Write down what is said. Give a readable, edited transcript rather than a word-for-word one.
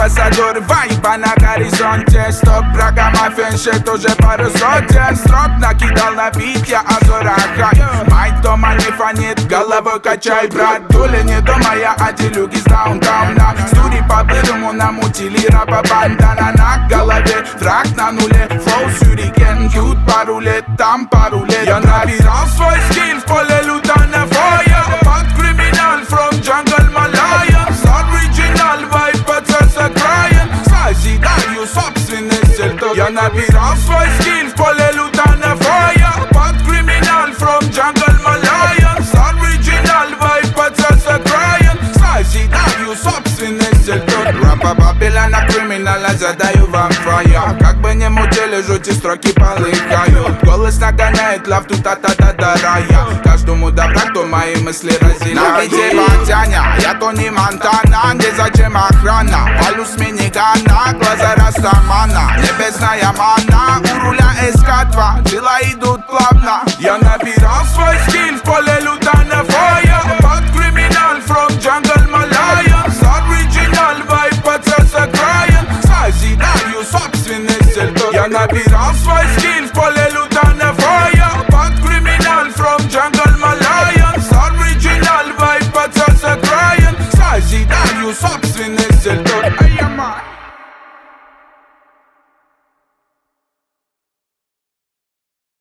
амбассадор вайба на горизонте. Стоп, врага мафеншет уже пару сотен строк накидал на бит, я Азора хай. Майк дома не фонит, головой качай, брат. Дуля не дома, я аделюги с даунтауна. Студи по-бырому намутили раба бандана на голове. Враг на нуле, флоу сюрикен. Кют пару лет, там пару лет. Я набирал свой скилл в поле лютана фоя. Под криминал from jungle Малая. Original vibe, процесса краен. Созидаю собственный стиль. Я набирал свой скилл в поле лютана фоя. Под криминал from jungle Малая. Original vibe, процесса краен. Созидаю собственный стиль. Рэпа Бабилана криминала задаю вам фая. Как бы не мутили, жути строки полыхают. Голос нагоняет лавту та-та-та-та рая. Каждому добра, кто мои мысли разделяет. На бите Батяня, я Тони Монтана. Где зачем охрана? Палю с минигана, глаза Растамана. Небесная мана, у руля СК-2. Дела идут плавно. Я набирал свой скилл в поле лютана фоя. Под криминал from jungle Малая. Original vibe, процесса краен. Созидаю собственный стиль. Я набирал свой скилл